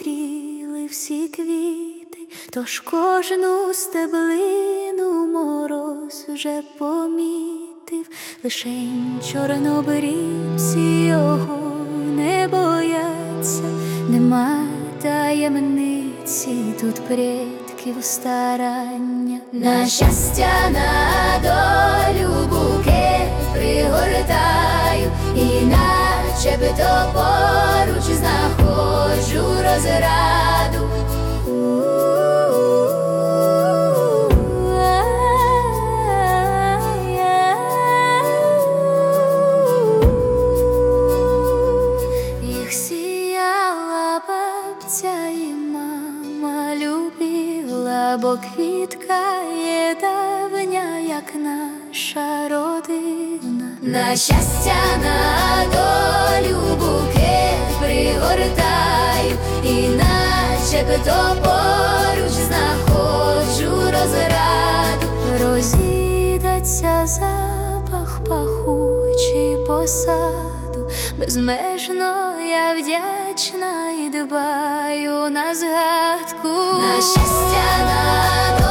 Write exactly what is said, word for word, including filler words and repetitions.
зустріли всі квіти, тож кожну стеблину мороз вже помітив. Лишень чорнобривці його не бояться, нема таємниці тут предків старання. На щастя, на долю букет пригортаю, і начебто поруч знаходжу розраду. Їх сіяла бабця і мама любила, бо квітка є давня, як наша родина. На щастя, на долю букет пригортаю, і начебто поруч знаходжу розраду. Розійдеться запах пахучий по саду, безмежно я вдячна і дбаю на згадку. На щастя, на долю